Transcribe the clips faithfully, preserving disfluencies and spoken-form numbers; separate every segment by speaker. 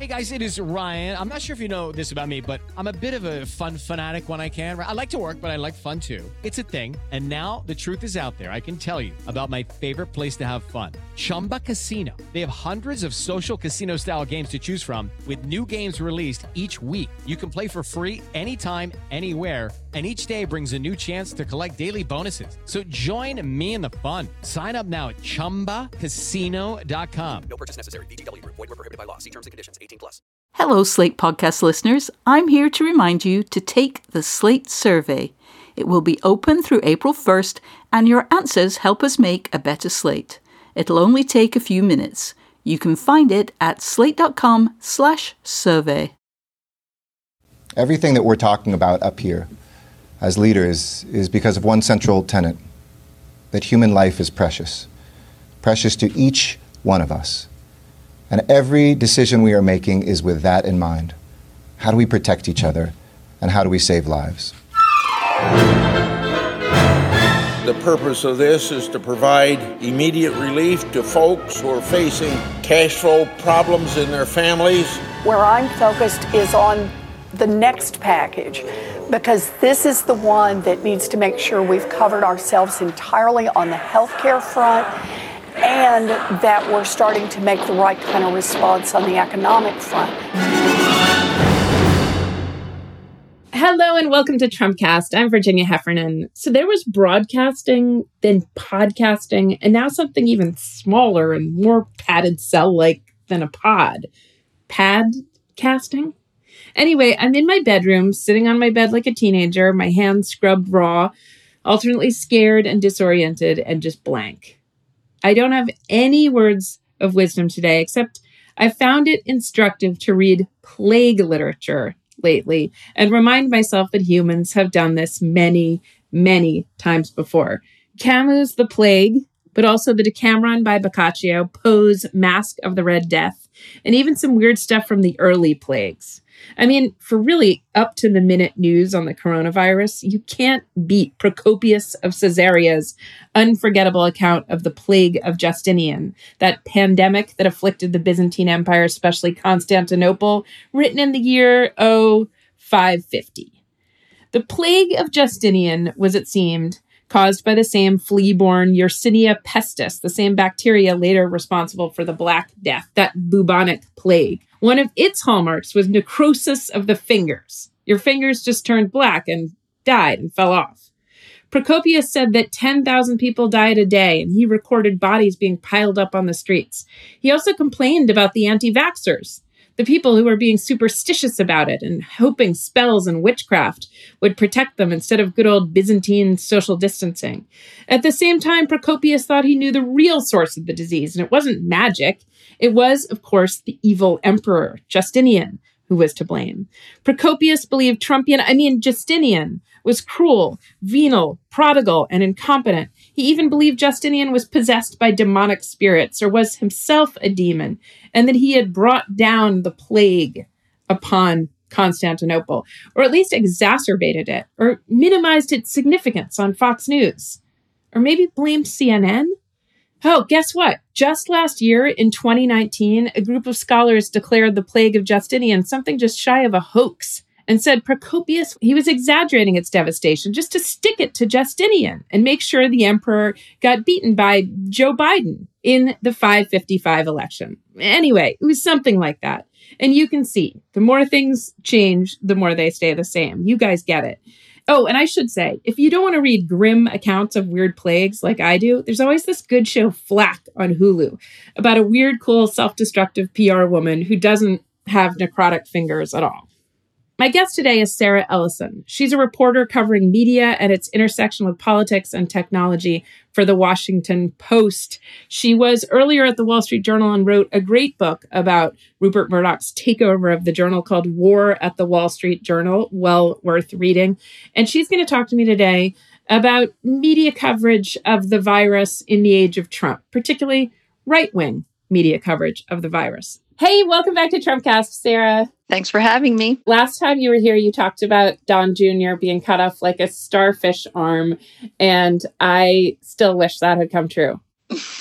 Speaker 1: Hey guys, it is Ryan. I'm not sure if you know this about me, but I'm a bit of a fun fanatic when I can. I like to work, but I like fun too. It's a thing. And now the truth is out there. I can tell you about my favorite place to have fun. Chumba Casino. They have hundreds of social casino style games to choose from with new games released each week. You can play for free anytime, anywhere. And each day brings a new chance to collect daily bonuses. So join me in the fun. Sign up now at chumba casino dot com.
Speaker 2: No purchase necessary. V G W Group. Void where prohibited by law. See terms and conditions. eighteen plus.
Speaker 3: Hello, Slate Podcast listeners. I'm here to remind you to take the Slate survey. It will be open through April first, and your answers help us make a better Slate. It'll only take a few minutes. You can find it at slate.com slash survey.
Speaker 4: Everything that we're talking about up here as leaders is because of one central tenet, that human life is precious, precious to each one of us. And every decision we are making is with that in mind. How do we protect each other, and how do we save lives?
Speaker 5: The purpose of this is to provide immediate relief to folks who are facing cash flow problems in their families.
Speaker 6: Where I'm focused is on the next package, because this is the one that needs to make sure we've covered ourselves entirely on the healthcare front, and that we're starting to make the right kind of response on the economic front.
Speaker 7: Hello and welcome to Trumpcast. I'm Virginia Heffernan. So there was broadcasting, then podcasting, and now something even smaller and more padded cell-like than a pod. Padcasting? Anyway, I'm in my bedroom, sitting on my bed like a teenager, my hands scrubbed raw, alternately scared and disoriented and just blank. I don't have any words of wisdom today, except I found it instructive to read plague literature lately and remind myself that humans have done this many, many times before. Camus' The Plague, but also the Decameron by Boccaccio, Poe's Masque of the Red Death, and even some weird stuff from the early plagues. I mean, for really up-to-the-minute news on the coronavirus, you can't beat Procopius of Caesarea's unforgettable account of the plague of Justinian, that pandemic that afflicted the Byzantine Empire, especially Constantinople, written in the year, oh, five fifty. The plague of Justinian was, it seemed, caused by the same flea-borne Yersinia pestis, the same bacteria later responsible for the Black Death, that bubonic plague. One of its hallmarks was necrosis of the fingers. Your fingers just turned black and died and fell off. Procopius said that ten thousand people died a day, and he recorded bodies being piled up on the streets. He also complained about the anti-vaxxers, the people who were being superstitious about it and hoping spells and witchcraft would protect them instead of good old Byzantine social distancing. At the same time, Procopius thought he knew the real source of the disease, and it wasn't magic. It was, of course, the evil emperor, Justinian, who was to blame. Procopius believed Trumpian, I mean Justinian, was cruel, venal, prodigal, and incompetent. He even believed Justinian was possessed by demonic spirits or was himself a demon, and that he had brought down the plague upon Constantinople, or at least exacerbated it, or minimized its significance on Fox News, or maybe blamed C N N? Oh, guess what? Just last year, in twenty nineteen, a group of scholars declared the plague of Justinian something just shy of a hoax and said Procopius, he was exaggerating its devastation just to stick it to Justinian and make sure the emperor got beaten by Joe Biden in the five fifty-five election. Anyway, it was something like that. And you can see, the more things change, the more they stay the same. You guys get it. Oh, and I should say, if you don't want to read grim accounts of weird plagues like I do, there's always this good show, Flack, on Hulu, about a weird, cool, self-destructive P R woman who doesn't have necrotic fingers at all. My guest today is Sarah Ellison. She's a reporter covering media and its intersection with politics and technology for The Washington Post. She was earlier at the Wall Street Journal and wrote a great book about Rupert Murdoch's takeover of the Journal called War at the Wall Street Journal, well worth reading. And she's going to talk to me today about media coverage of the virus in the age of Trump, particularly right-wing media coverage of the virus. Hey, welcome back to Trumpcast, Sarah.
Speaker 8: Thanks for having me.
Speaker 7: Last time you were here, you talked about Don Junior being cut off like a starfish arm, and I still wish that had come true.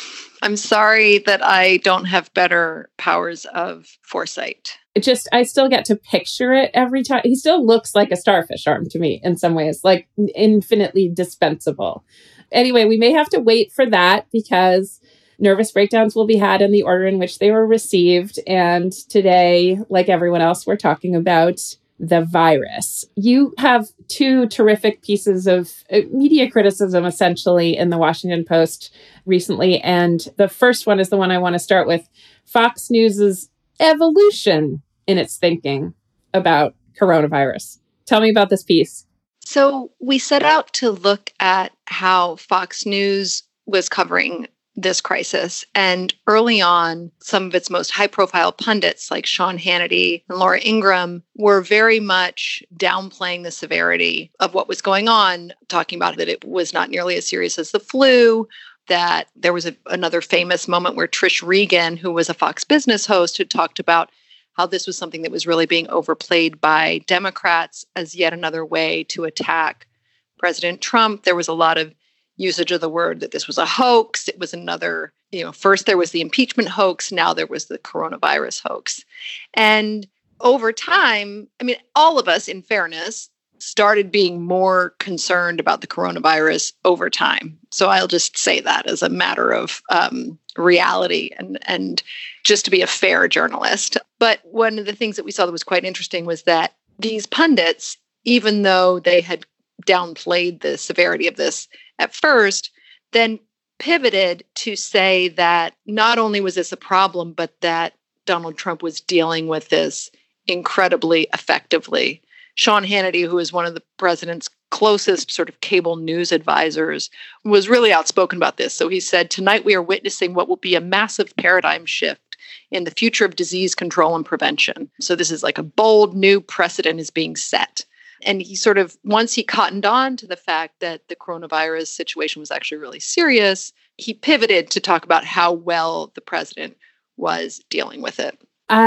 Speaker 8: I'm sorry that I don't have better powers of foresight.
Speaker 7: It just, I still get to picture it every time. He still looks like a starfish arm to me in some ways, like infinitely dispensable. Anyway, we may have to wait for that because nervous breakdowns will be had in the order in which they were received. And today, like everyone else, we're talking about the virus. You have two terrific pieces of media criticism, essentially, in the Washington Post recently. And the first one is the one I want to start with. Fox News's evolution in its thinking about coronavirus. Tell me about this piece.
Speaker 8: So we set out to look at how Fox News was covering this crisis. And early on, some of its most high-profile pundits like Sean Hannity and Laura Ingraham were very much downplaying the severity of what was going on, talking about that it was not nearly as serious as the flu, that there was a, another famous moment where Trish Regan, who was a Fox Business host, had talked about how this was something that was really being overplayed by Democrats as yet another way to attack President Trump. There was a lot of usage of the word that this was a hoax. It was another, you know, first there was the impeachment hoax. Now there was the coronavirus hoax. And over time, I mean, all of us, in fairness, started being more concerned about the coronavirus over time. So I'll just say that as a matter of um, reality and, and just to be a fair journalist. But one of the things that we saw that was quite interesting was that these pundits, even though they had downplayed the severity of this at first, then pivoted to say that not only was this a problem, but that Donald Trump was dealing with this incredibly effectively. Sean Hannity, who is one of the president's closest sort of cable news advisors, was really outspoken about this. So he said, "Tonight we are witnessing what will be a massive paradigm shift in the future of disease control and prevention." So this is like a bold new precedent is being set. And he sort of, once he cottoned on to the fact that the coronavirus situation was actually really serious, he pivoted to talk about how well the president was dealing with it.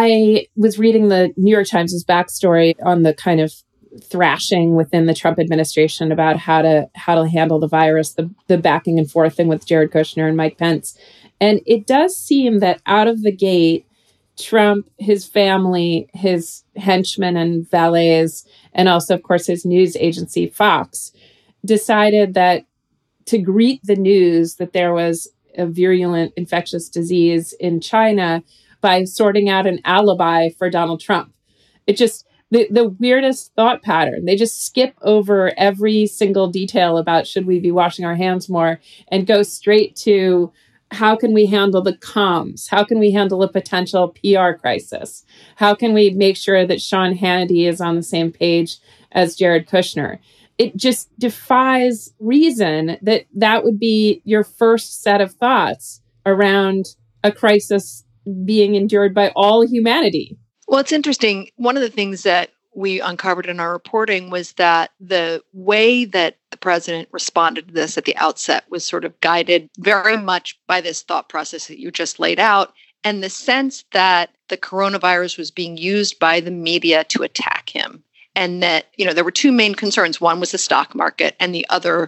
Speaker 7: I was reading the New York Times' backstory on the kind of thrashing within the Trump administration about how to how to handle the virus, the, the backing and forthing with Jared Kushner and Mike Pence. And it does seem that out of the gate, Trump, his family, his henchmen and valets, and also, of course, his news agency, Fox, decided that to greet the news that there was a virulent infectious disease in China by sorting out an alibi for Donald Trump. It just, the, the weirdest thought pattern. They just skip over every single detail about should we be washing our hands more and go straight to how can we handle the comms? How can we handle a potential P R crisis? How can we make sure that Sean Hannity is on the same page as Jared Kushner? It just defies reason that that would be your first set of thoughts around a crisis being endured by all humanity.
Speaker 8: Well, it's interesting. One of the things that we uncovered in our reporting was that the way that the president responded to this at the outset was sort of guided very much by this thought process that you just laid out, and the sense that the coronavirus was being used by the media to attack him. And that, you know, there were two main concerns. One was the stock market, and the other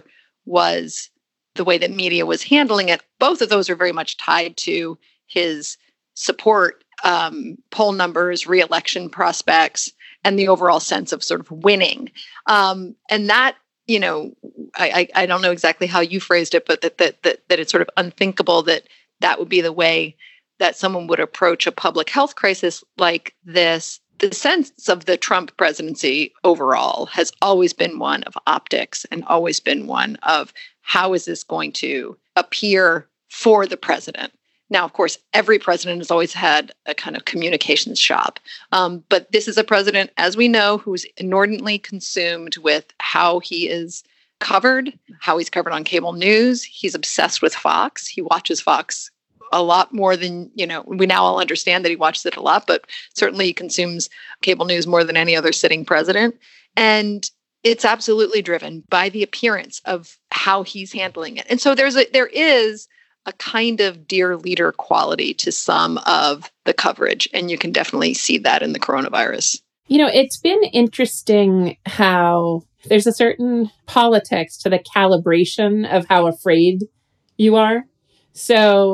Speaker 8: was the way that media was handling it. Both of those are very much tied to his support um, poll numbers, re-election prospects, and the overall sense of sort of winning. Um, and that, you know, I, I, I don't know exactly how you phrased it, but that, that that that it's sort of unthinkable that that would be the way that someone would approach a public health crisis like this. The sense of the Trump presidency overall has always been one of optics and always been one of how is this going to appear for the president. Now, of course, every president has always had a kind of communications shop. Um, but this is a president, as we know, who's inordinately consumed with how he is covered, how he's covered on cable news. He's obsessed with Fox. He watches Fox a lot more than, you know, we now all understand that he watches it a lot, but certainly he consumes cable news more than any other sitting president. And it's absolutely driven by the appearance of how he's handling it. And so there's a, there is a kind of dear leader quality to some of the coverage. And you can definitely see that in the coronavirus.
Speaker 7: You know, it's been interesting how there's a certain politics to the calibration of how afraid you are. So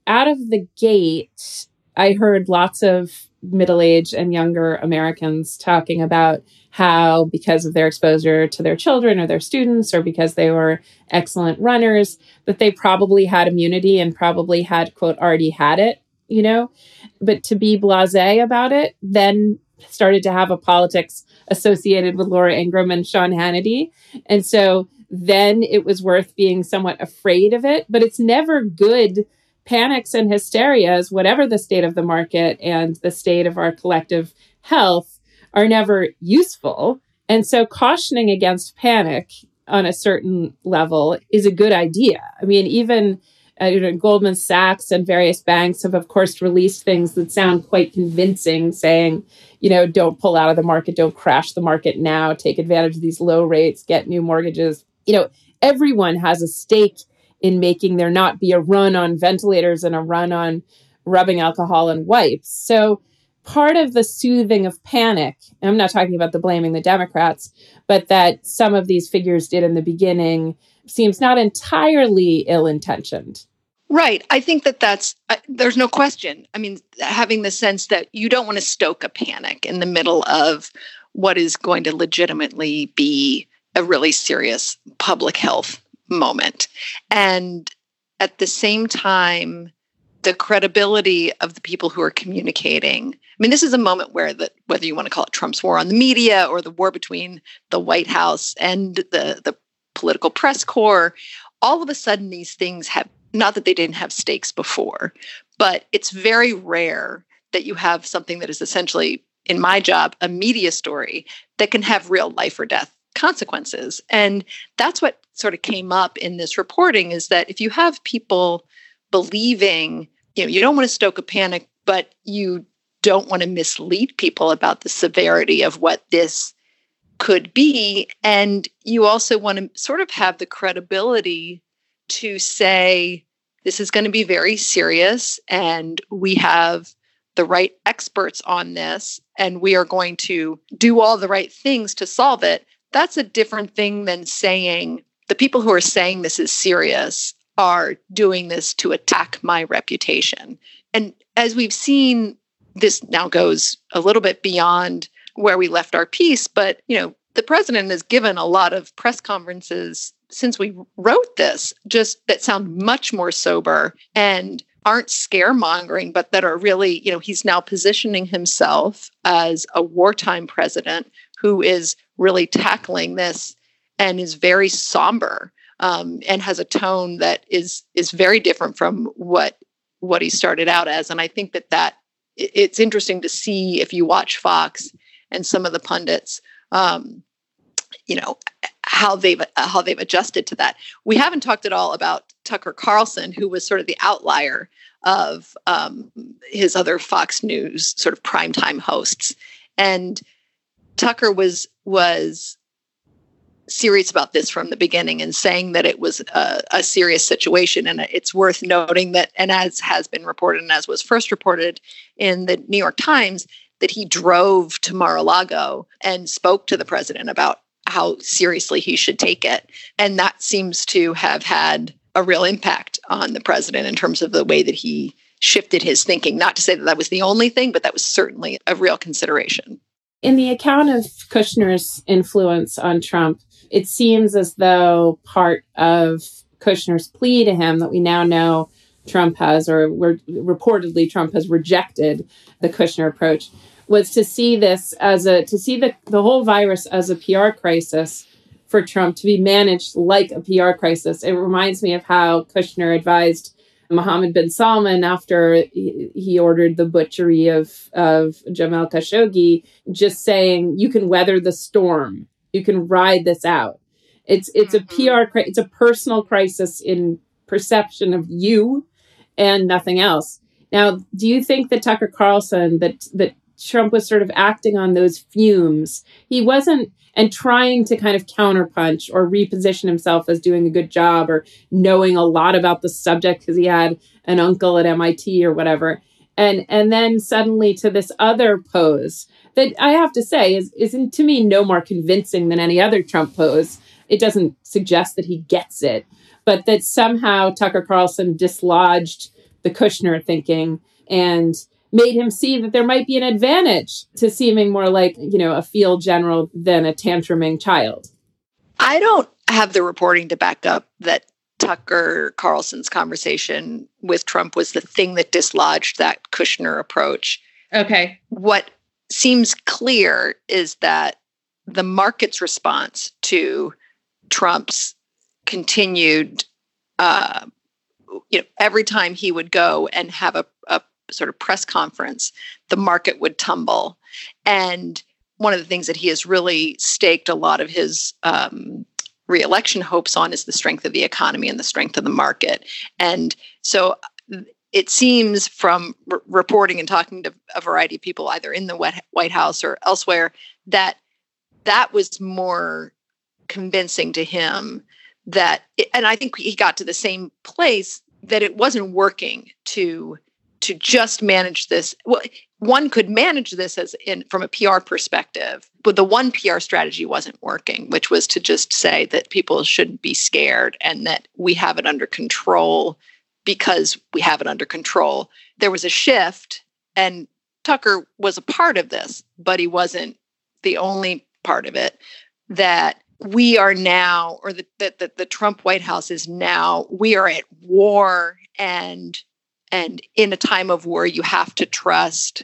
Speaker 7: out of the gate, I heard lots of middle-aged and younger Americans talking about how, because of their exposure to their children or their students, or because they were excellent runners, that they probably had immunity and probably had, quote, already had it, you know? But to be blasé about it, then started to have a politics associated with Laura Ingraham and Sean Hannity. And so then it was worth being somewhat afraid of it. But it's never good. Panics and hysterias, whatever the state of the market and the state of our collective health, are never useful. And so cautioning against panic on a certain level is a good idea. I mean, even uh, you know, Goldman Sachs and various banks have, of course, released things that sound quite convincing, saying, you know, don't pull out of the market, don't crash the market now, take advantage of these low rates, get new mortgages. You know, everyone has a stake in making there not be a run on ventilators and a run on rubbing alcohol and wipes. So part of the soothing of panic, and I'm not talking about the blaming the Democrats, but that some of these figures did in the beginning, seems not entirely ill-intentioned.
Speaker 8: Right. I think that that's, uh, there's no question. I mean, having the sense that you don't want to stoke a panic in the middle of what is going to legitimately be a really serious public health moment. And at the same time, the credibility of the people who are communicating. I mean, this is a moment where the, whether you want to call it Trump's war on the media or the war between the White House and the, the political press corps, all of a sudden these things have, not that they didn't have stakes before, but it's very rare that you have something that is essentially, in my job, a media story that can have real life or death consequences. And that's what sort of came up in this reporting, is that if you have people believing, you know, you don't want to stoke a panic, but you don't want to mislead people about the severity of what this could be. And you also want to sort of have the credibility to say, this is going to be very serious and we have the right experts on this and we are going to do all the right things to solve it. That's a different thing than saying the people who are saying this is serious are doing this to attack my reputation. And as we've seen, this now goes a little bit beyond where we left our piece, but you know, the president has given a lot of press conferences since we wrote this, just that sound much more sober and aren't scaremongering, but that are really, you know, he's now positioning himself as a wartime president who is really tackling this and is very somber um, and has a tone that is is very different from what what he started out as. And I think that that it's interesting to see, if you watch Fox and some of the pundits, um, you know, how they've uh, how they've adjusted to that. We haven't talked at all about Tucker Carlson, who was sort of the outlier of um, his other Fox News sort of primetime hosts. And Tucker was was serious about this from the beginning and saying that it was a, a serious situation. And it's worth noting that, and as has been reported and as was first reported in the New York Times, that he drove to Mar-a-Lago and spoke to the president about how seriously he should take it. And that seems to have had a real impact on the president in terms of the way that he shifted his thinking. Not to say that that was the only thing, but that was certainly a real consideration.
Speaker 7: In the account of Kushner's influence on Trump, it seems as though part of Kushner's plea to him that we now know Trump has, or we're, reportedly Trump has rejected the Kushner approach, was to see this as a, to see the, the whole virus as a P R crisis for Trump, to be managed like a P R crisis. It reminds me of how Kushner advised Mohammed bin Salman after he, he ordered the butchery of, of Jamal Khashoggi, just saying, you can weather the storm. You can ride this out. It's it's a P R, it's a personal crisis in perception of you and nothing else. Now, do you think that Tucker Carlson, that that Trump was sort of acting on those fumes? He wasn't, and trying to kind of counterpunch or reposition himself as doing a good job or knowing a lot about the subject because he had an uncle at M I T or whatever. And and then suddenly to this other pose that I have to say is, is to me no more convincing than any other Trump pose. It doesn't suggest that he gets it, but that somehow Tucker Carlson dislodged the Kushner thinking and made him see that there might be an advantage to seeming more like, you know, a field general than a tantruming child.
Speaker 8: I don't have the reporting to back up that Tucker Carlson's conversation with Trump was the thing that dislodged that Kushner approach.
Speaker 7: Okay.
Speaker 8: What seems clear is that the market's response to Trump's continued, uh, you know, every time he would go and have a, a sort of press conference, the market would tumble. And one of the things that he has really staked a lot of his um, re-election hopes on is the strength of the economy and the strength of the market. And so it seems from r- reporting and talking to a variety of people, either in the White House or elsewhere, that that was more convincing to him that, it, and I think he got to the same place, that it wasn't working to to just manage this. Well, one could manage this as in from a P R perspective, but the one P R strategy wasn't working, which was to just say that people shouldn't be scared and that we have it under control because we have it under control. There was a shift, and Tucker was a part of this, but he wasn't the only part of it, that we are now, or that the, the, the Trump White House is now, we are at war, and and in a time of war, you have to trust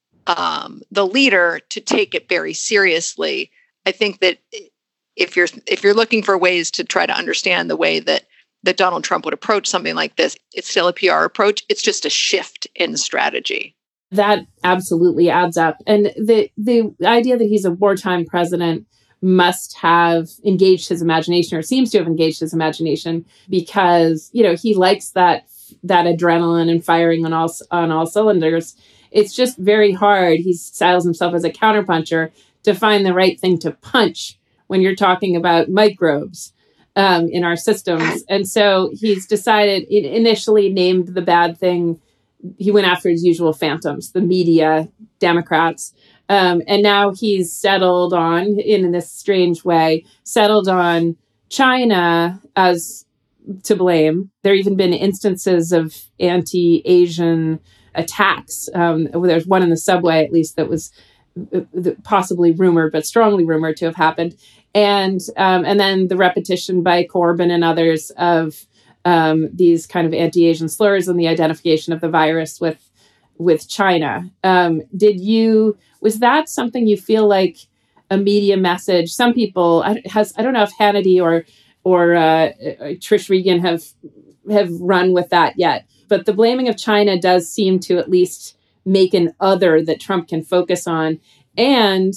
Speaker 8: um, the leader to take it very seriously. I think that if you're if you're looking for ways to try to understand the way that that Donald Trump would approach something like this, it's still a P R approach. It's just a shift in strategy.
Speaker 7: That absolutely adds up. And the the idea that he's a wartime president must have engaged his imagination, or seems to have engaged his imagination, because, you know, he likes that that adrenaline and firing on all on all cylinders. It's just very hard. He styles himself as a counterpuncher to find the right thing to punch when you're talking about microbes um, in our systems. And so he's decided, it initially named the bad thing, he went after his usual phantoms, the media, Democrats. Um, and now he's settled on, in this strange way, settled on China as to blame. There have even been instances of anti-Asian attacks. Um, there's one in the subway, at least, that was possibly rumored, but strongly rumored to have happened. And um, and then the repetition by Corbyn and others of um, these kind of anti-Asian slurs and the identification of the virus with with China. Um, did you, was that something you feel like a media message? Some people, I, has, I don't know if Hannity or or uh, Trish Regan have have run with that yet, but the blaming of China does seem to at least make an other that Trump can focus on. And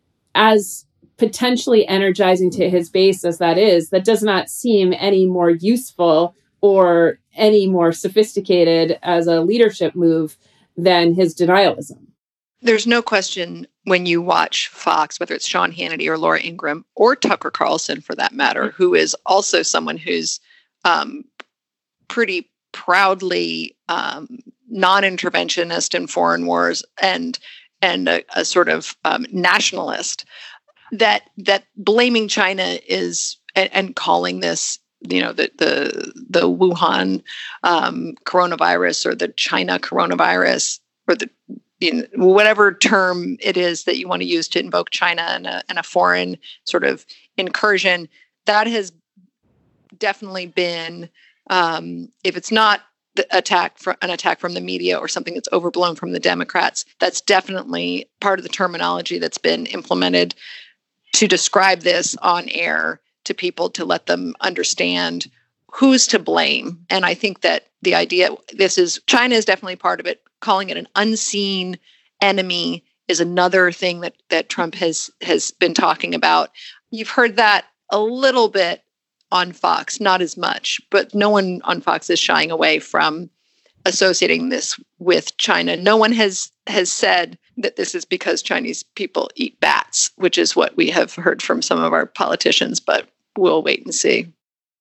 Speaker 7: as potentially energizing to his base as that is, that does not seem any more useful or any more sophisticated as a leadership move than his denialism.
Speaker 8: There's no question when you watch Fox, whether it's Sean Hannity or Laura Ingraham or Tucker Carlson, for that matter, who is also someone who's um, pretty proudly um, non-interventionist in foreign wars and and a, a sort of um, nationalist, that that blaming China is and, and calling this, you know, the the the Wuhan um, coronavirus or the China coronavirus or the in whatever term it is that you want to use to invoke China and a, and a foreign sort of incursion, that has definitely been, um, if it's not the attack from an attack from the media or something that's overblown from the Democrats, that's definitely part of the terminology that's been implemented to describe this on air to people, to let them understand who's to blame. And I think that the idea, this is, China is definitely part of it. Calling it an unseen enemy is another thing that, that Trump has, has been talking about. You've heard that a little bit on Fox, not as much, but no one on Fox is shying away from associating this with China. No one has, has said that this is because Chinese people eat bats, which is what we have heard from some of our politicians, but we'll wait and see.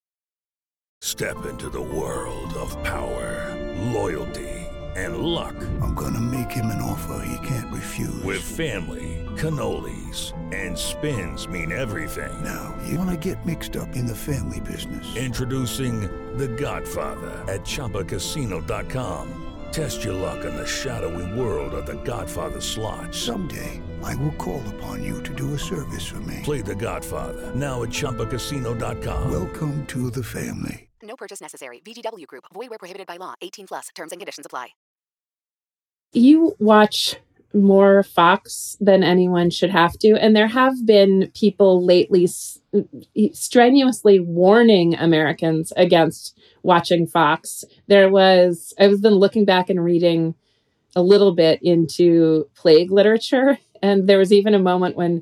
Speaker 9: Step into the world of power, loyalty, and luck.
Speaker 10: I'm going to make him an offer he can't refuse.
Speaker 9: With family, cannolis, and spins mean everything.
Speaker 10: Now, you want to get mixed up in the family business.
Speaker 9: Introducing The Godfather at Chumba Casino dot com. Test your luck in the shadowy world of The Godfather slot.
Speaker 10: Someday, I will call upon you to do a service for me.
Speaker 9: Play The Godfather, now at Chumba Casino dot com.
Speaker 10: Welcome to the family.
Speaker 2: No purchase necessary. V G W Group. Void where prohibited by law. eighteen plus. Terms and conditions apply.
Speaker 7: You watch more Fox than anyone should have to. And there have been people lately s- strenuously warning Americans against watching Fox. There was, I've been looking back and reading a little bit into plague literature. And there was even a moment when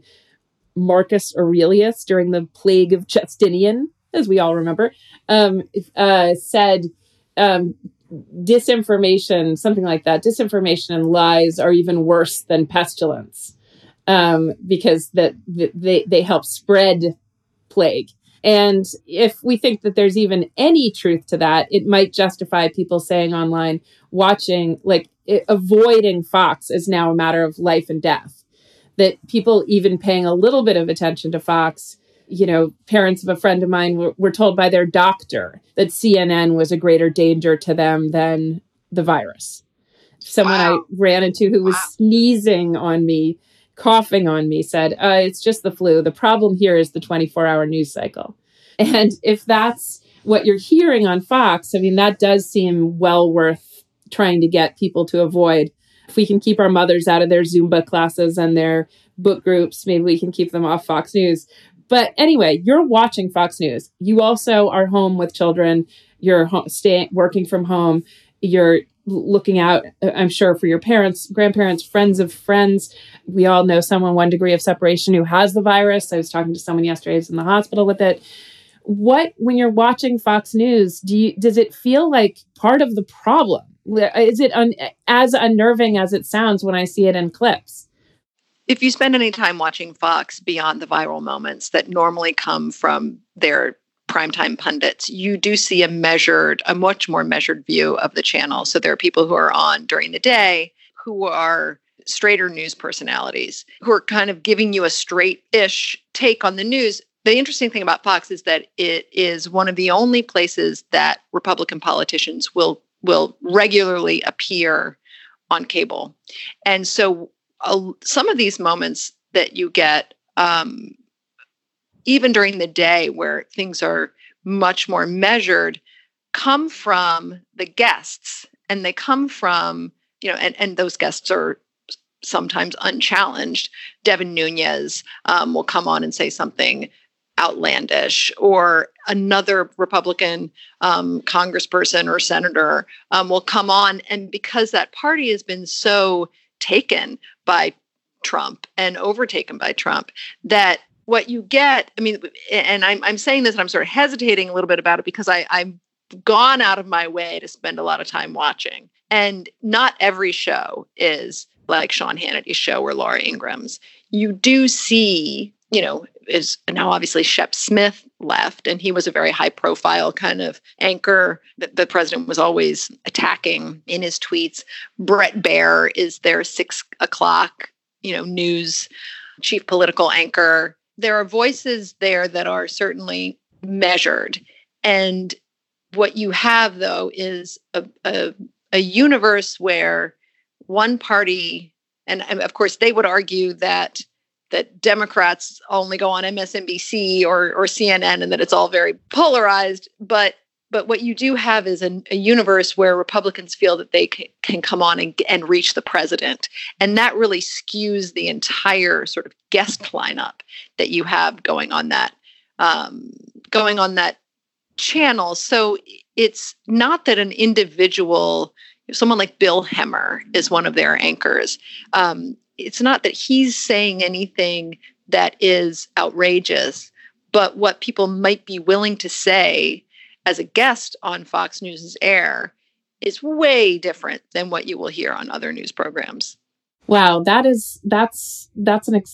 Speaker 7: Marcus Aurelius, during the plague of Justinian, as we all remember, um, uh, said, um, disinformation, something like that, disinformation and lies are even worse than pestilence, um, because that the, they, they help spread plague. And if we think that there's even any truth to that, it might justify people saying online, watching, like it, avoiding Fox is now a matter of life and death. That people even paying a little bit of attention to Fox, you know, parents of a friend of mine were, were told by their doctor that C N N was a greater danger to them than the virus. Someone wow. I ran into who was wow. sneezing on me, coughing on me, said, uh, it's just the flu. The problem here is the twenty-four hour news cycle. And if that's what you're hearing on Fox, I mean, that does seem well worth trying to get people to avoid. If we can keep our mothers out of their Zumba classes and their book groups, maybe we can keep them off Fox News. But anyway, you're watching Fox News. You also are home with children. You're home, staying, working from home. You're looking out, I'm sure, for your parents, grandparents, friends of friends. We all know someone one degree of separation who has the virus. I was talking to someone yesterday who's in the hospital with it. What, when you're watching Fox News, do you, does it feel like part of the problem? Is it un, as unnerving as it sounds when I see it in clips?
Speaker 8: If you spend any time watching Fox beyond the viral moments that normally come from their primetime pundits, you do see a measured, a much more measured view of the channel. So there are people who are on during the day who are straighter news personalities who are kind of giving you a straight-ish take on the news. The interesting thing about Fox is that it is one of the only places that Republican politicians will will regularly appear on cable. And so Uh, some of these moments that you get, um, even during the day where things are much more measured, come from the guests. And they come from, you know, and, and those guests are sometimes unchallenged. Devin Nunes um, will come on and say something outlandish, or another Republican um, congressperson or senator um, will come on. And because that party has been so taken by Trump and overtaken by Trump, that what you get, I mean, and I'm, I'm saying this and I'm sort of hesitating a little bit about it because I, I've gone out of my way to spend a lot of time watching. And not every show is like Sean Hannity's show or Laura Ingram's. You do see, you know, is now obviously Shep Smith left, and he was a very high profile kind of anchor that the president was always attacking in his tweets. Brett Baer is their six o'clock, you know, news chief political anchor. There are voices there that are certainly measured. And what you have, though, is a, a, a universe where one party, and, and of course they would argue that that Democrats only go on M S N B C or or C N N and that it's all very polarized. But but what you do have is a, a universe where Republicans feel that they can, can come on and, and reach the president. And that really skews the entire sort of guest lineup that you have going on that um, going on that channel. So it's not that an individual, someone like Bill Hemmer is one of their anchors. Um, It's not that he's saying anything that is outrageous, but what people might be willing to say as a guest on Fox News' air is way different than what you will hear on other news programs.
Speaker 7: Wow, that is that's that's an ex-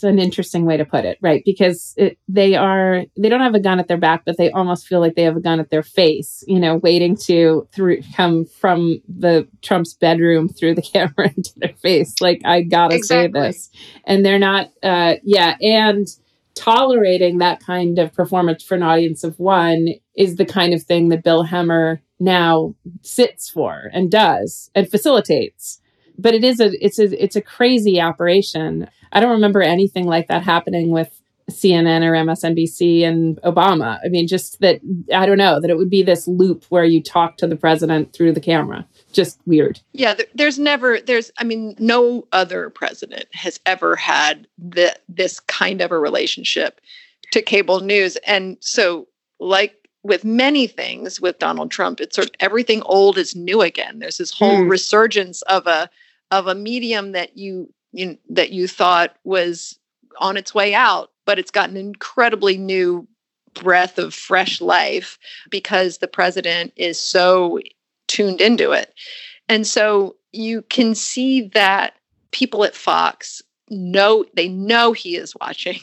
Speaker 7: that's an interesting way to put it, right? Because it, they are, they don't have a gun at their back, but they almost feel like they have a gun at their face, you know, waiting to through come from the Trump's bedroom through the camera into their face. Like, I gotta
Speaker 8: Exactly.
Speaker 7: say this. And they're not, uh, yeah. And tolerating that kind of performance for an audience of one is the kind of thing that Bill Hemmer now sits for and does and facilitates. But it is a it's a it's a crazy operation. I don't remember anything like that happening with C N N or M S N B C and Obama. I mean, just that, I don't know, that it would be this loop where you talk to the president through the camera. Just weird.
Speaker 8: Yeah, there, there's never, there's, I mean, no other president has ever had the, this kind of a relationship to cable news. And so, like with many things with Donald Trump, it's sort of everything old is new again. There's this whole mm. resurgence of a of a medium that you, you that you thought was on its way out, but it's got an incredibly new breath of fresh life because the president is so tuned into it. And so you can see that people at Fox know, they know he is watching.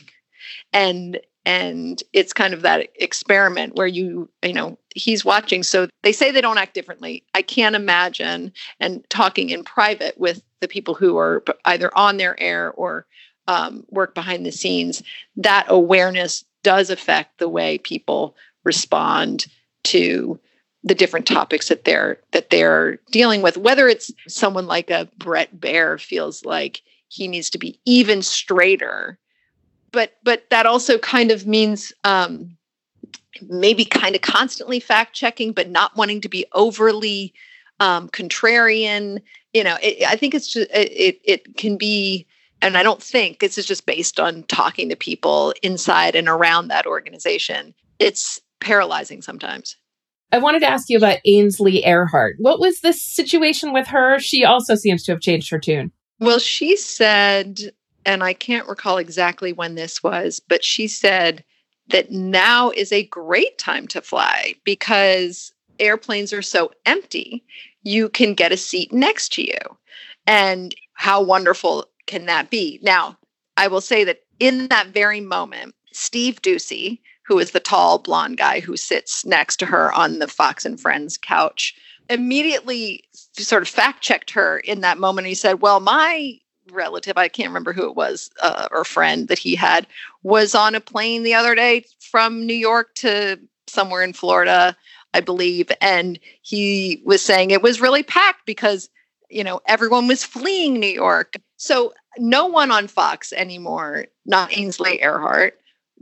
Speaker 8: And and it's kind of that experiment where you, you know, he's watching. So they say they don't act differently. I can't imagine, and talking in private with the people who are either on their air or um, work behind the scenes, that awareness does affect the way people respond to the different topics that they're that they're dealing with. Whether it's someone like a Bret Baier feels like he needs to be even straighter, but but that also kind of means um, maybe kind of constantly fact checking, but not wanting to be overly um, contrarian. You know, it, I think it's just it it can be. And I don't think this is just based on talking to people inside and around that organization. It's paralyzing sometimes.
Speaker 7: I wanted to ask you about Ainsley Earhardt. What was the situation with her? She also seems to have changed her tune.
Speaker 8: Well, she said, and I can't recall exactly when this was, but she said that now is a great time to fly because airplanes are so empty. You can get a seat next to you. And how wonderful can that be? Now, I will say that in that very moment, Steve Doocy, who is the tall blonde guy who sits next to her on the Fox and Friends couch, immediately sort of fact checked her in that moment. He said, well, my relative, I can't remember who it was, uh, or friend that he had, was on a plane the other day from New York to somewhere in Florida, I believe. And he was saying it was really packed because, you know, everyone was fleeing New York. So no one on Fox anymore, not Ainsley Earhardt,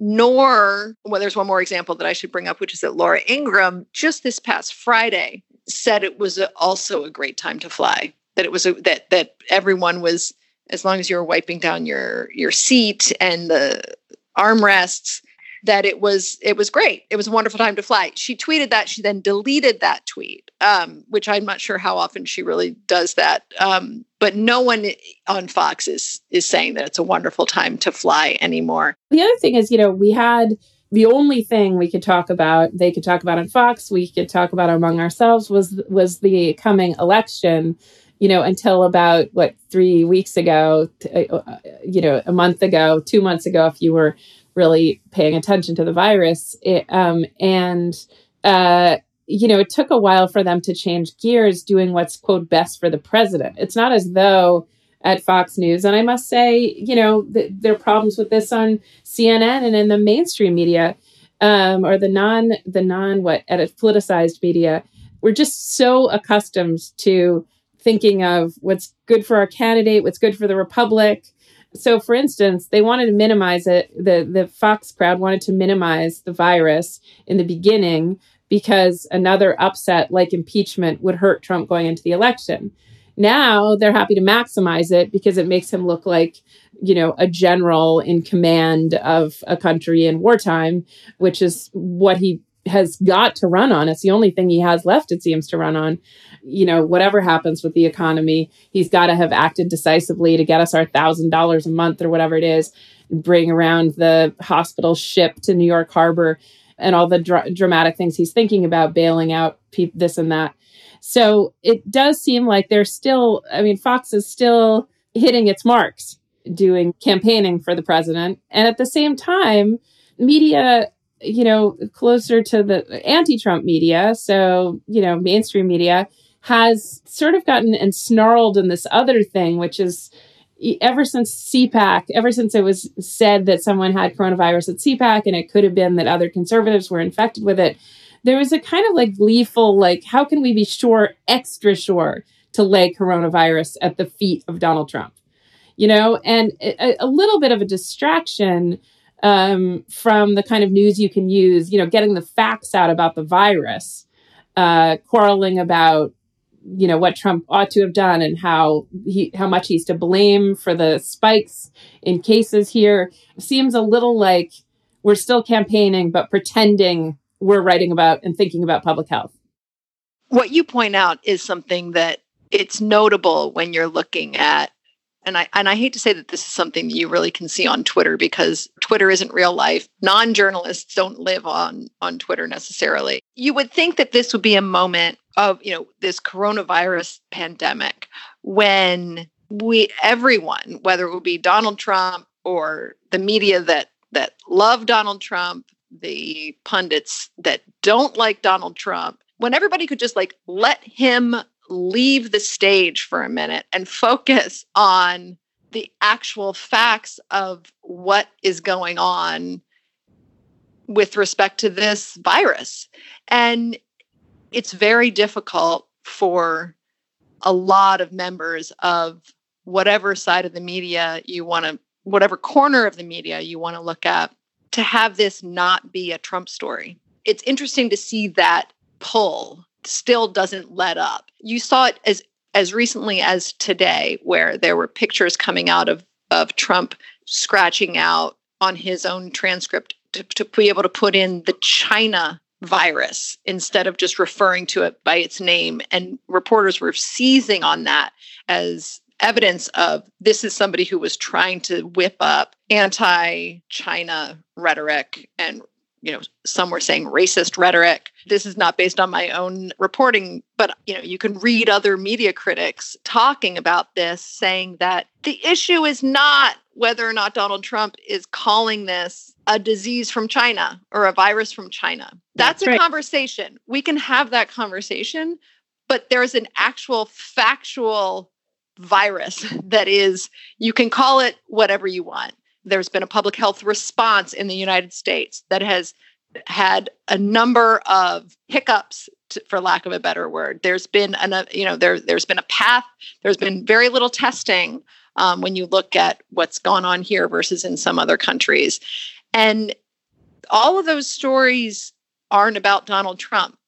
Speaker 8: nor, well, there's one more example that I should bring up, which is that Laura Ingraham just this past Friday said it was a, also a great time to fly, that it was a, that, that everyone was, as long as you were wiping down your, your seat and the armrests, that it was, it was great. It was a wonderful time to fly. She tweeted that. She then deleted that tweet, um, which I'm not sure how often she really does that. Um, but no one on Fox is, is saying that it's a wonderful time to fly anymore.
Speaker 7: The other thing is, you know, we had the only thing we could talk about, they could talk about on Fox, we could talk about among ourselves was, was the coming election, you know, until about, what, three weeks ago, uh, you know, a month ago, two months ago, if you were really paying attention to the virus. It, um, and, uh, you know, it took a while for them to change gears doing what's, quote, best for the president. It's not as though at Fox News, and I must say, you know, th- there are problems with this on C N N and in the mainstream media, um, or the non, the non, what, edit, politicized media. We're just so accustomed to thinking of what's good for our candidate, what's good for the Republic. So, for instance, they wanted to minimize it. The, the Fox crowd wanted to minimize the virus in the beginning because another upset like impeachment would hurt Trump going into the election. Now they're happy to maximize it because it makes him look like, you know, a general in command of a country in wartime, which is what he has got to run on. It's the only thing he has left, it seems, to run on. You know, whatever happens with the economy, he's got to have acted decisively to get us our one thousand dollars a month or whatever it is, bring around the hospital ship to New York Harbor and all the dr- dramatic things he's thinking about, bailing out pe- this and that. So it does seem like they're still, I mean, Fox is still hitting its marks. doing campaigning for the president. And at the same time, media, you know, closer to the anti-Trump media, so, you know, mainstream media, has sort of gotten ensnarled in this other thing, which is ever since C PAC, ever since it was said that someone had coronavirus at C PAC and it could have been that other conservatives were infected with it, there was a kind of like gleeful, like, how can we be sure, extra sure, to lay coronavirus at the feet of Donald Trump? You know, and a, a little bit of a distraction um, from the kind of news you can use, you know, getting the facts out about the virus, uh, quarreling about, you know, what Trump ought to have done and how he, how much he's to blame for the spikes in cases here, seems a little like we're still campaigning, but pretending we're writing about and thinking about public health.
Speaker 8: What you point out is something that it's notable when you're looking at, and I and I hate to say that this is something that you really can see on Twitter, because Twitter isn't real life. Non-journalists don't live on, on Twitter necessarily. You would think that this would be a moment of, you know, this coronavirus pandemic when we, everyone, whether it would be Donald Trump or the media that that love Donald Trump, the pundits that don't like Donald Trump, when everybody could just like let him leave the stage for a minute and focus on the actual facts of what is going on with respect to this virus. And it's very difficult for a lot of members of whatever side of the media you want to, whatever corner of the media you want to look at, to have this not be a Trump story. It's interesting to see that pull still doesn't let up. You saw it as as recently as today, where there were pictures coming out of, of Trump scratching out on his own transcript to, to be able to put in the China virus instead of just referring to it by its name. And reporters were seizing on that as evidence of this is somebody who was trying to whip up anti-China rhetoric, and, you know, some were saying racist rhetoric. This is not based on my own reporting, but, you know, you can read other media critics talking about this, saying that the issue is not whether or not Donald Trump is calling this a disease from China or a virus from China. That's, That's a right. conversation. We can have that conversation, but there's an actual factual virus that is, you can call it whatever you want. There's been a public health response in the United States that has had a number of hiccups, to, for lack of a better word. There's been, an, you know, there, there's been a path. There's been very little testing um, when you look at what's gone on here versus in some other countries. And all of those stories aren't about Donald Trump.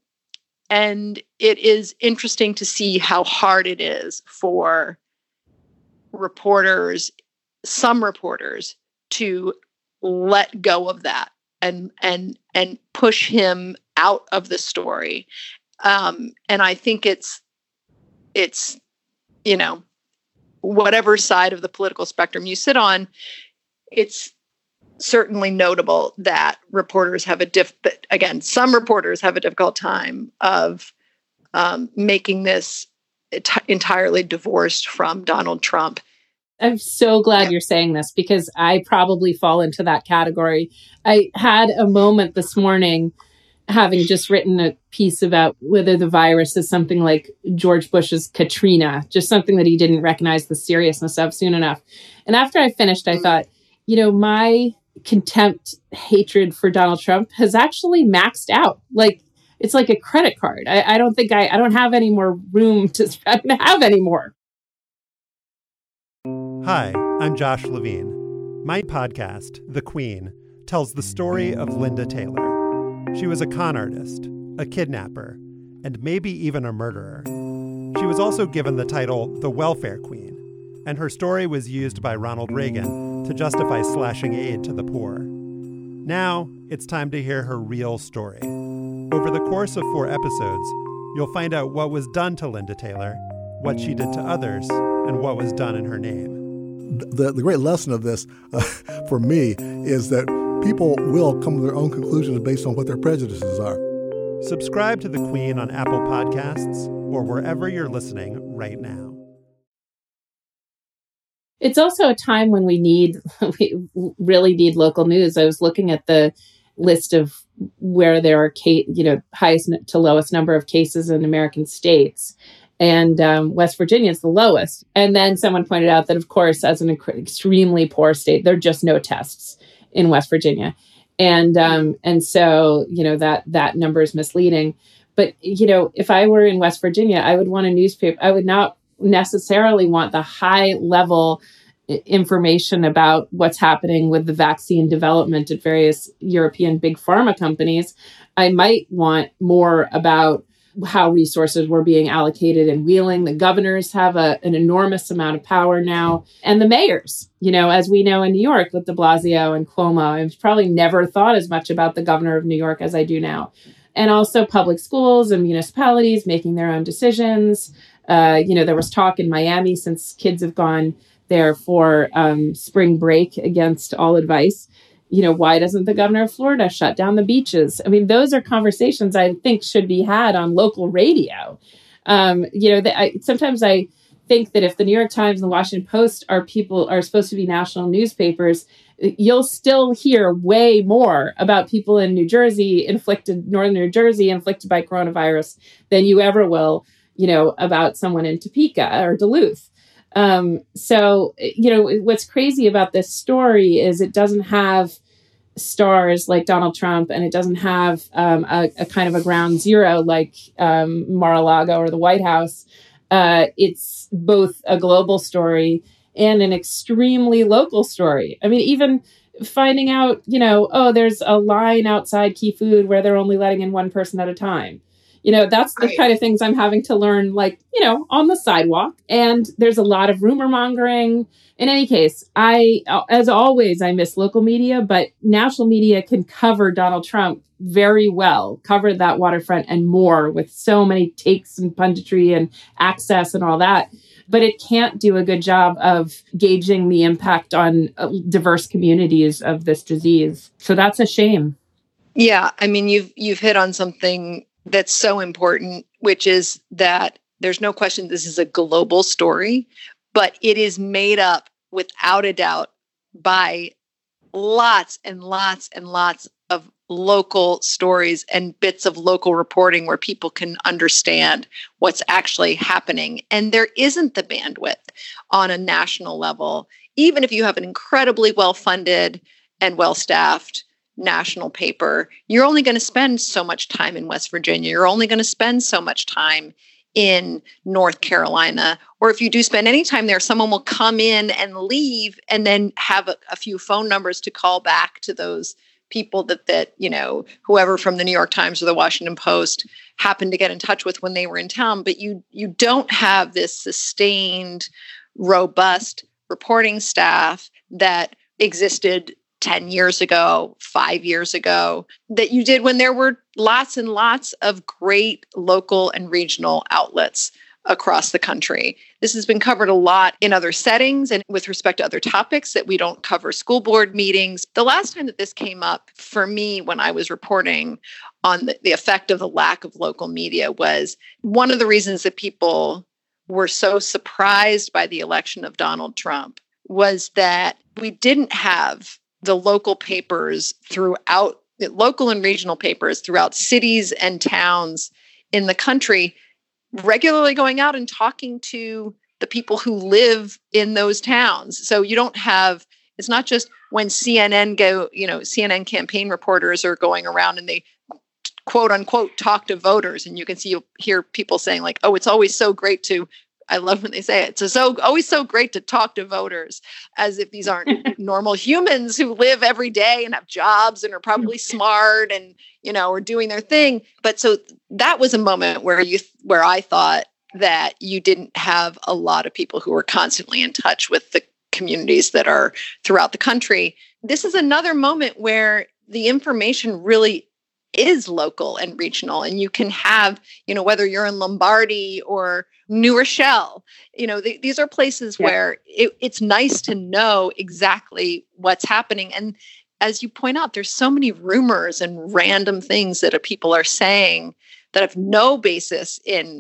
Speaker 8: And it is interesting to see how hard it is for reporters, some reporters, to let go of that and and and push him out of the story. Um, and I think it's it's you know, whatever side of the political spectrum you sit on, it's certainly notable that reporters have a diff. Again, some reporters have a difficult time of um, making this t- entirely divorced from Donald Trump.
Speaker 7: I'm so glad yeah. you're saying this, because I probably fall into that category. I had a moment this morning, having just written a piece about whether the virus is something like George Bush's Katrina, just something that he didn't recognize the seriousness of soon enough. And after I finished, I thought, you know, my contempt, hatred for Donald Trump has actually maxed out. Like, it's like a credit card. I, I don't think I, I don't have any more room to have any more.
Speaker 11: Hi, I'm Josh Levine. My podcast, The Queen, tells the story of Linda Taylor. She was a con artist, a kidnapper, and maybe even a murderer. She was also given the title the Welfare Queen, and her story was used by Ronald Reagan to justify slashing aid to the poor. Now, it's time to hear her real story. Over the course of four episodes, you'll find out what was done to Linda Taylor, what she did to others, and what was done in her name.
Speaker 12: The, the great lesson of this, uh, for me, is that people will come to their own conclusions based on what their prejudices are.
Speaker 11: Subscribe to The Queen on Apple Podcasts or wherever you're listening right now.
Speaker 7: It's also a time when we need, we really need local news. I was looking at the list of where there are, case, you know, highest to lowest number of cases in American states. And um, West Virginia is the lowest. And then someone pointed out that, of course, as an inc- extremely poor state, there are just no tests in West Virginia. And um, and so, you know, that that number is misleading. But, you know, if I were in West Virginia, I would want a newspaper. I would not necessarily want the high level information about what's happening with the vaccine development at various European big pharma companies. I might want more about how resources were being allocated in Wheeling. The governors have a, an enormous amount of power now. And the mayors, you know, as we know in New York with de Blasio and Cuomo, I've probably never thought as much about the governor of New York as I do now. And also public schools and municipalities making their own decisions. Uh, you know, there was talk in Miami, since kids have gone there for um, spring break against all advice. You know, why doesn't the governor of Florida shut down the beaches? I mean, those are conversations I think should be had on local radio. Um, you know, the, I, sometimes I think that if the New York Times and the Washington Post are people are supposed to be national newspapers, you'll still hear way more about people in New Jersey inflicted, northern New Jersey inflicted by coronavirus than you ever will, you know, about someone in Topeka or Duluth. Um, so, you know, what's crazy about this story is it doesn't have stars like Donald Trump, and it doesn't have um, a, a kind of a ground zero like um, Mar-a-Lago or the White House. Uh, it's both a global story and an extremely local story. I mean, even finding out, you know, oh, there's a line outside Key Food where they're only letting in one person at a time. You know, that's the right. kind of things I'm having to learn, like, you know, on the sidewalk. And there's a lot of rumor mongering. In any case, I, as always, I miss local media, but national media can cover Donald Trump very well, cover that waterfront and more with so many takes and punditry and access and all that. But it can't do a good job of gauging the impact on diverse communities of this disease. So that's a shame.
Speaker 8: Yeah, I mean, you've you've hit on something that's so important, which is that there's no question this is a global story, but it is made up without a doubt by lots and lots and lots of local stories and bits of local reporting where people can understand what's actually happening. And there isn't the bandwidth on a national level, even if you have an incredibly well-funded and well-staffed national paper. You're only going to spend so much time in West Virginia. You're only going to spend so much time in North Carolina. Or if you do spend any time there, someone will come in and leave and then have a, a few phone numbers to call back to those people that, that, you know, whoever from the New York Times or the Washington Post happened to get in touch with when they were in town. But you, you don't have this sustained, robust reporting staff that existed ten years ago, five years ago, that you did when there were lots and lots of great local and regional outlets across the country. This has been covered a lot in other settings and with respect to other topics that we don't cover, school board meetings. The last time that this came up for me when I was reporting on the, the effect of the lack of local media was one of the reasons that people were so surprised by the election of Donald Trump was that we didn't have the local papers throughout, local and regional papers throughout cities and towns in the country, regularly going out and talking to the people who live in those towns. So you don't have, it's not just when C N N go, you know, C N N campaign reporters are going around and they quote unquote talk to voters. And you can see, you hear people saying like, oh, it's always so great to, I love when they say it. It's so always so great to talk to voters, as if these aren't normal humans who live every day and have jobs and are probably smart and, you know, are doing their thing. But so that was a moment where you, where I thought that you didn't have a lot of people who were constantly in touch with the communities that are throughout the country. This is another moment where the information really is local and regional, and you can have, you know, whether you're in Lombardy or New Rochelle, you know, th- these are places yeah. where it, it's nice to know exactly what's happening. And as you point out, there's so many rumors and random things that people are saying that have no basis in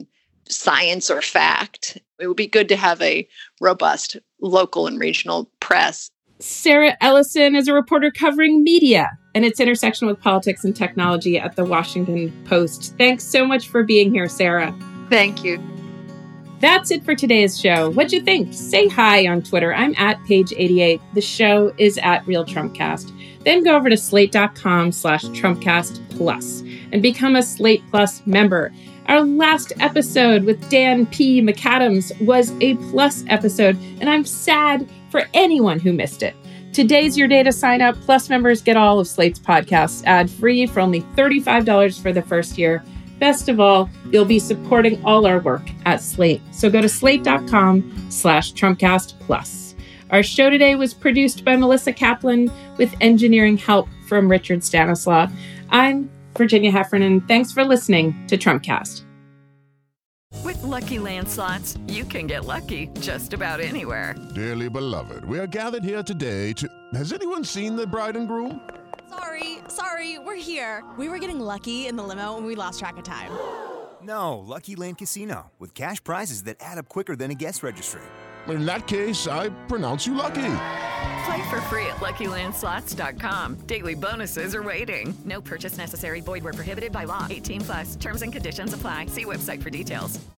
Speaker 8: science or fact. It would be good to have a robust local and regional press.
Speaker 7: Sarah Ellison is a reporter covering media and its intersection with politics and technology at The Washington Post. Thanks so much for being here, Sarah.
Speaker 8: Thank you.
Speaker 7: That's it for today's show. What'd you think? Say hi on Twitter. I'm at page eighty-eight. The show is at Real Trumpcast. Then go over to slate.com slash Trumpcast Plus and become a Slate Plus member. Our last episode with Dan P. McAdams was a Plus episode, and I'm sad for anyone who missed it. Today's your day to sign up. Plus members get all of Slate's podcasts ad-free for only thirty-five dollars for the first year. Best of all, you'll be supporting all our work at Slate. So go to slate.com slash Trumpcast Plus. Our show today was produced by Melissa Kaplan with engineering help from Richard Stanislaw. I'm Virginia Heffernan. Thanks for listening to Trumpcast.
Speaker 13: With Lucky Land Slots, you can get lucky just about anywhere.
Speaker 14: Dearly beloved, we are gathered here today to... Has anyone seen the bride and groom?
Speaker 15: Sorry, sorry, we're here. We were getting lucky in the limo and we lost track of time.
Speaker 16: No, Lucky Land Casino, with cash prizes that add up quicker than a guest registry.
Speaker 14: In that case, I pronounce you lucky.
Speaker 13: Play for free at Lucky Land Slots dot com. Daily bonuses are waiting. No purchase necessary. Void where prohibited by law. eighteen plus. Terms and conditions apply. See website for details.